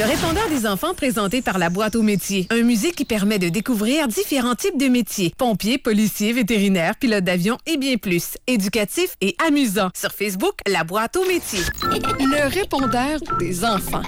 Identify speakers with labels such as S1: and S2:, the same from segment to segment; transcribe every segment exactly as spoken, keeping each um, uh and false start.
S1: Le répondeur des enfants présenté par la boîte aux métiers. Un musée qui permet de découvrir différents types de métiers. Pompiers, policiers, vétérinaires, pilotes d'avion et bien plus. Éducatif et amusant. Sur Facebook, la boîte aux métiers.
S2: Le répondeur des enfants.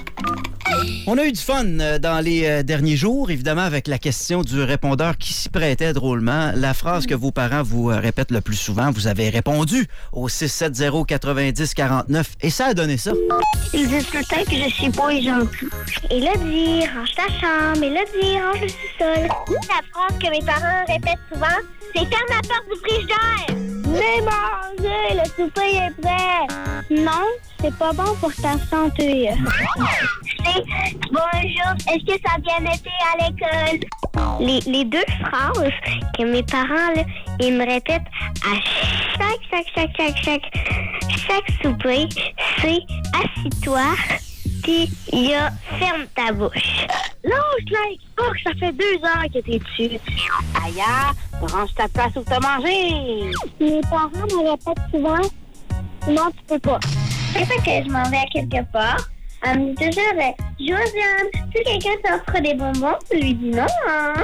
S3: On a eu du fun euh, dans les euh, derniers jours, évidemment, avec la question du répondeur qui s'y prêtait drôlement. La phrase que vos parents vous euh, répètent le plus souvent, vous avez répondu au six sept zéro quatre-vingt-dix quarante-neuf et ça a donné ça.
S4: Ils disent tout le temps que je suis beau et gentil. Élodie, range ta chambre. Élodie, range le sous-sol. La phrase que mes parents répètent souvent, c'est ferme la porte du frigidaire. Mais manger, le souper est prêt. Non, c'est pas bon pour ta santé. C'est bonjour, est-ce que ça a bien été à l'école? Les, les deux phrases que mes parents, là, ils me répètent à chaque, chaque, chaque, chaque, chaque, chaque souper, c'est assis-toi, puis il y a ferme ta bouche. Lâche-la, oh, ça fait deux heures que t'es dessus. Ailleurs, range ta place où t'as mangé. Mes parents me répètent souvent, non, tu peux pas. C'est ça que je m'en vais à quelque part. Elle me dit toujours, Josiane, si quelqu'un t'offre des bonbons, tu lui dis non. Hein?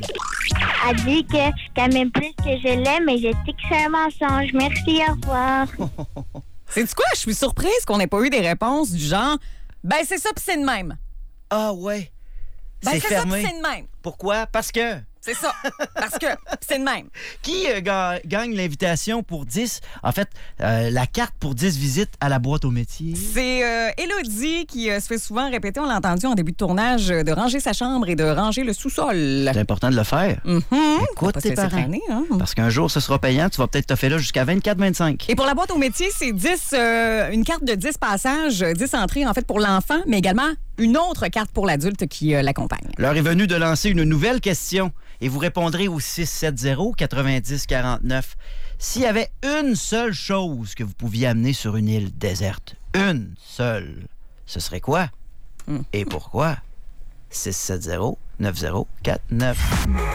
S4: Elle dit que, qu'elle m'aime plus que je l'aime, mais je sais que c'est un mensonge. Merci, au revoir.
S5: C'est-tu quoi? Je suis surprise qu'on n'ait pas eu des réponses du genre, ben c'est ça pis c'est de même.
S3: Ah ouais,
S5: Ben
S3: c'est
S5: c'est
S3: fermé.
S5: ça pis c'est de même.
S3: Pourquoi? Parce que...
S5: C'est ça. Parce que c'est de même.
S3: Qui euh, ga- gagne l'invitation pour dix? En fait, euh, la carte pour dix visites à la boîte aux métiers.
S5: C'est euh, Élodie qui euh, se fait souvent répéter, on l'a entendu en début de tournage, euh, de ranger sa chambre et de ranger le sous-sol.
S3: C'est important de le faire.
S5: Mm-hmm.
S3: Écoute
S5: Pas se
S3: tes
S5: laisser
S3: parents.
S5: traîner, hein?
S3: Parce qu'un jour, ce sera payant. Tu vas peut-être te faire là jusqu'à vingt-quatre vingt-cinq.
S5: Et pour la boîte aux métiers, c'est dix, euh, une carte de dix passages, dix entrées en fait pour l'enfant, mais également une autre carte pour l'adulte qui euh, l'accompagne.
S3: L'heure est venue de lancer une nouvelle question et vous répondrez au six sept zéro quatre-vingt-dix quarante-neuf. S'il y avait une seule chose que vous pouviez amener sur une île déserte, une seule, ce serait quoi?
S5: Mm.
S3: Et pourquoi? six sept zéro neuf zéro quatre neuf.